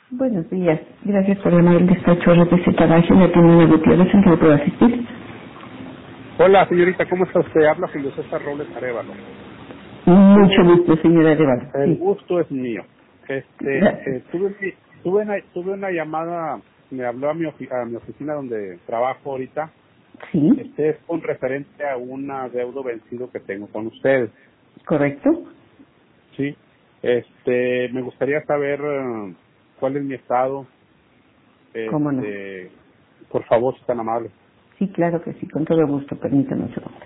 Buenos días. Gracias por llamar el despacho de receta Baja. Le tiene una Gutiérrez en que le puedo asistir. Hola, señorita, ¿cómo está usted? Habla Julio César Robles Arévalo. Mucho gusto, señora Arevalo. El Sí. gusto es mío. Gracias. Tuve una llamada, me habló a mi oficina donde trabajo ahorita. Sí, Es con referente a un adeudo vencido que tengo con ustedes. correcto. Sí. Me gustaría saber cuál es mi estado. ¿Cómo no? Por favor, si es tan amable. Sí, claro que sí, con todo gusto. Permítame un segundo.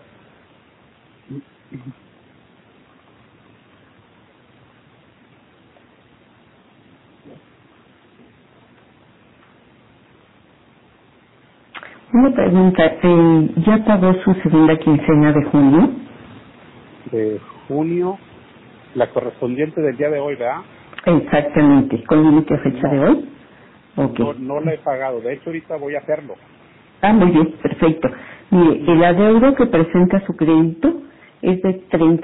Una pregunta. ¿Ya pagó su segunda quincena de junio? De junio, la correspondiente del día de hoy, ¿verdad? Exactamente. ¿Con límite a fecha de No, hoy? Ok. no la he pagado. De hecho, ahorita voy a hacerlo. Ah, muy bien, perfecto. Mire, el adeudo que presenta su crédito es de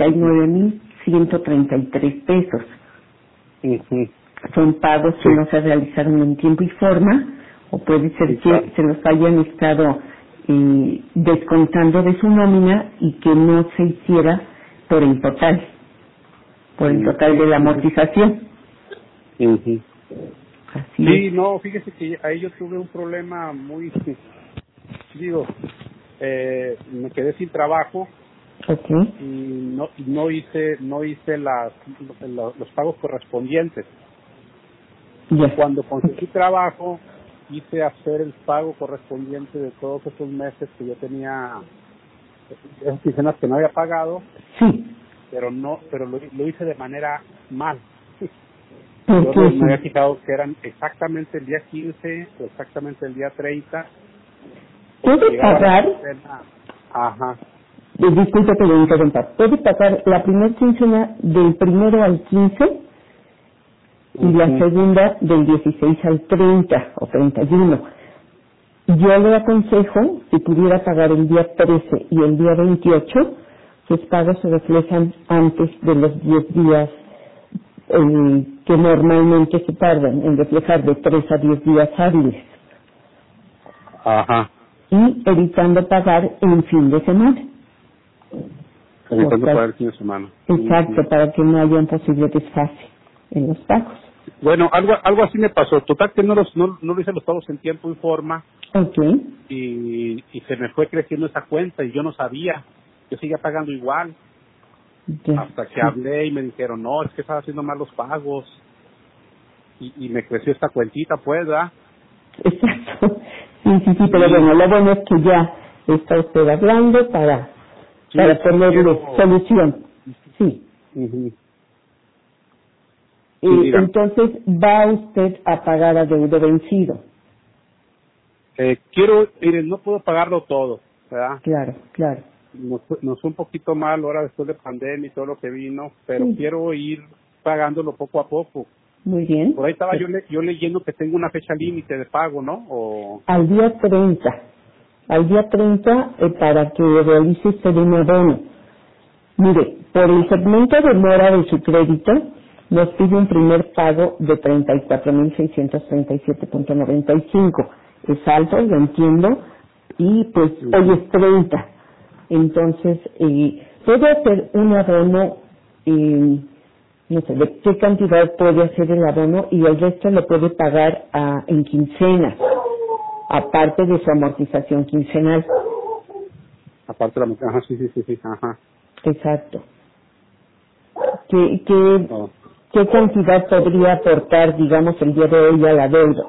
39,133 pesos. Ujú. Son pagos que Sí, no se realizaron en tiempo y forma, o puede ser sí, que claro. se los hayan estado descontando de su nómina y que no se hiciera por el total de la Ujú. amortización. Ujú. Así es. Sí, no, fíjese que ahí yo tuve un problema muy, digo, me quedé sin trabajo Ok, y no hice los pagos correspondientes. ya. Cuando conseguí trabajo, quise hacer el pago correspondiente de todos esos meses que yo tenía, esas quincenas que no había pagado, Sí, pero lo hice de manera mal. Yo porque me había sí. fijado que eran exactamente el día 15 o exactamente el día 30, porque Puede llegaba la pagar, quincena. Ajá. disculpe que le interrumpa, puede pagar la primera quincena del primero al 15 y la Ujú. segunda del 16 al 30 o 31. Yo le aconsejo, si pudiera pagar el día 13 y el día 28, sus pagos se reflejan antes de los 10 días que normalmente se tardan en reflejar de 3 a 10 días hábiles Ajá. y evitando pagar en fin de semana. Por Evitando tal- pagar el fin de semana. Ujú. Exacto, para que no haya un posible desfase en los pagos. Bueno, algo así me pasó. Total que no hice los pagos en tiempo y forma Ok, y se me fue creciendo esa cuenta y yo no sabía. Yo seguía pagando igual ya, hasta que sí. hablé y me dijeron, no, es que estaba haciendo mal los pagos y me creció esta cuentita, pues, ¿verdad? Exacto. Sí, sí, sí, pero Sí, bueno, lo bueno es que ya está usted hablando para sí ponerle quiero. solución. Sí. Ujú. Sí, dígame. Entonces va usted a pagar adeudo vencido. Miren, no puedo pagarlo todo, ¿verdad? Claro, claro. Nos fue un poquito mal ahora después de pandemia y todo lo que vino, pero Sí, quiero ir pagándolo poco a poco. muy bien. Por ahí estaba Pues, yo leyendo que tengo una fecha límite de pago, ¿no? O, al día 30, para que realice usted un abono. Mire, por el segmento de mora de su crédito, nos pide un primer pago de 34,637,95. Es alto, lo entiendo, y pues hoy Ujú. es 30. Entonces, puede hacer un abono, no sé, de qué cantidad puede hacer el abono y el resto lo puede pagar en quincenas, aparte de su amortización quincenal. Aparte la ajá, sí, ajá. Exacto. ¿Qué, qué, Oh. qué cantidad podría aportar, digamos, el día de hoy a la deuda?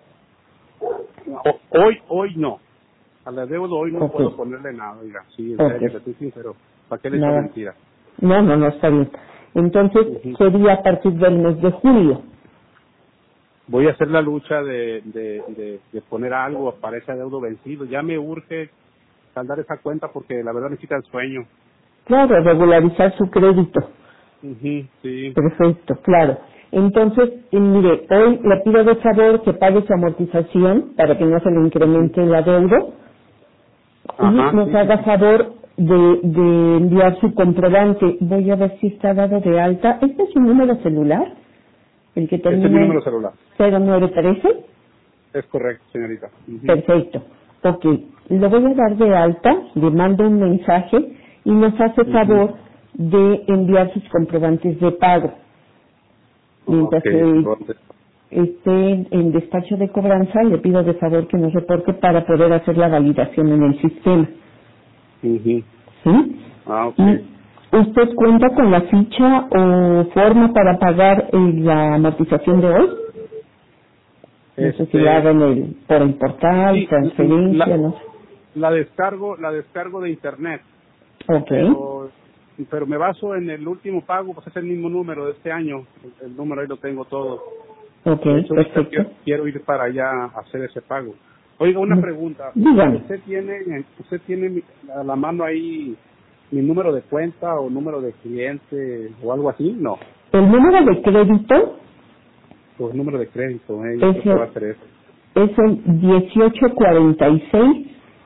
Hoy no. A la deuda hoy no Ok, puedo ponerle nada, oiga. Sí, en ok, serio, le estoy sincero. ¿Para qué le echo nada. mentira? No, no, no, está bien. Entonces, Ujú. sería a partir del mes de julio. Voy a hacer la lucha de poner algo para ese adeudo vencido. Ya me urge saldar esa cuenta porque la verdad necesita el sueño. Claro, regularizar su crédito. Ujú, sí. Perfecto, claro. Entonces, mire, hoy le pido de favor que pague su amortización para que no se le Ujú. incremente la deuda y Ajá, nos haga sí. favor de enviar su comprobante. Voy a ver si está dado de alta. ¿Este es su número celular? El que Este es mi termina número en celular. 0913. Es correcto, señorita. Ujú. Perfecto. Ok, lo voy a dar de alta, le mando un mensaje y nos hace favor de enviar sus comprobantes de pago. Mientras Ok, que entonces, esté en despacho de cobranza, le pido de favor que nos reporte para poder hacer la validación en el sistema. ujú. ¿Sí? Ok. ¿Y usted cuenta con la ficha o forma para pagar la amortización de hoy? No sé si la haga por el portal, Sí, transferencia, no sé. la descargo de internet, Ok, pero me baso en el último pago, pues es el mismo número de este año, el número ahí lo tengo todo. ok, De hecho, ahorita perfecto. quiero ir para allá a hacer ese pago. Oiga, una pregunta. Dígame. ¿Usted tiene a la mano ahí mi número de cuenta o número de cliente o algo así? No. El número de crédito Pues número de crédito, yo creo que va a ser eso. es el 1846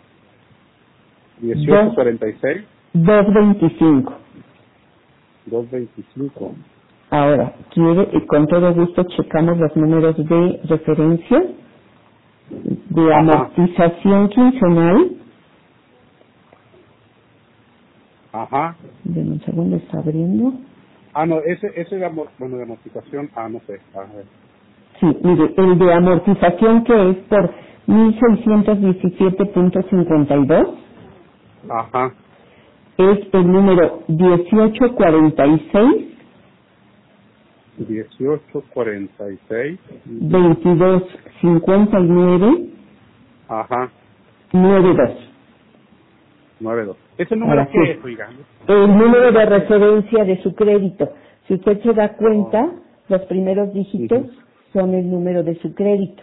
1846 225. 225. Ahora, quiere, y con todo gusto checamos los números de referencia de amortización quincenal. Ajá. Deme un segundo, está abriendo. No, ese de de amortización, no sé. A ver. Sí, mire, el de amortización que es por 1617.52 Ajá. es el número 1846 1846. 2259 Ajá. 92. 92. ¿Ese número Ahora sí, qué es, oiga? el número de referencia de su crédito. Si usted se da cuenta, los primeros dígitos son el número de su crédito.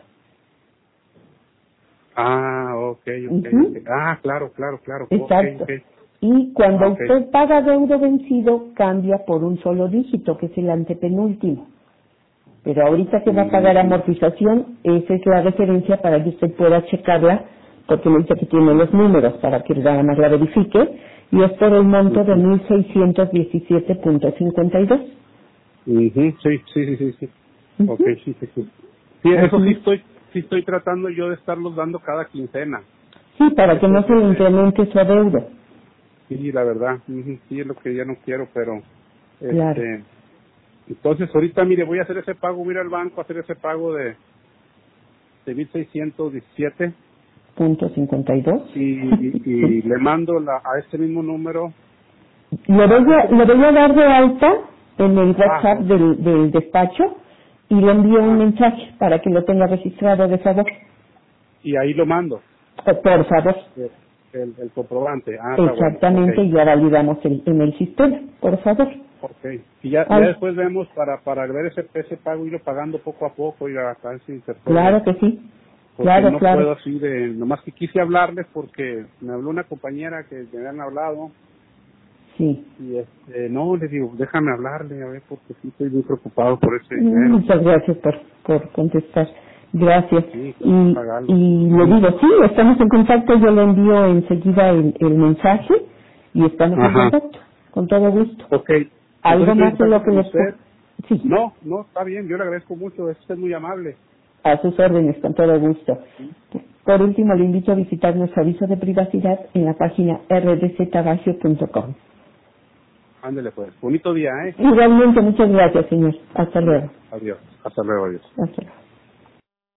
Ok. Claro. Exacto. Okay. Y cuando Okay. usted paga deudo vencido, cambia por un solo dígito, que es el antepenúltimo. Pero ahorita que va a pagar amortización, esa es la referencia para que usted pueda checarla, porque me dice que tiene los números para que nada más la verifique, y es por el monto de 1617.52. Sí. Ok, sí. Sí, eso sí estoy tratando yo de estarlos dando cada quincena. Sí, para que no se le incremente su deuda. Sí, la verdad, sí es lo que ya no quiero, pero Claro. entonces ahorita mire, voy a hacer ese pago, voy a ir al banco a hacer ese pago de 1617 .52. y le mando a este mismo número. Le voy a dar de alta en el WhatsApp del despacho y le envío un mensaje para que lo tenga registrado, de favor. Y ahí lo mando. Por favor. El comprobante. Exactamente, Bueno. y ya validamos en el sistema, por favor. Okay. Y ya después vemos para ver ese pago, irlo pagando poco a poco y a ver si se puede. Claro que sí. Porque no Claro. puedo así nomás que quise hablarles porque me habló una compañera que me habían hablado. Sí. Y no, le digo, déjame hablarle, a ver, porque sí estoy muy preocupado por ese dinero. Muchas gracias por contestar. Gracias. Sí, Y le digo, sí, estamos en contacto, yo le envío enseguida el mensaje y estamos en contacto, con todo gusto. Ok. ¿Algo más de lo que les puedo? Sí. No, está bien, yo le agradezco mucho, usted es muy amable. A sus órdenes, con todo gusto. Por último, le invito a visitar nuestro aviso de privacidad en la página rdctabagio.com. Ándele pues, bonito día, Igualmente, muchas gracias, señor. Hasta luego. Adiós, hasta luego, adiós. Hasta luego.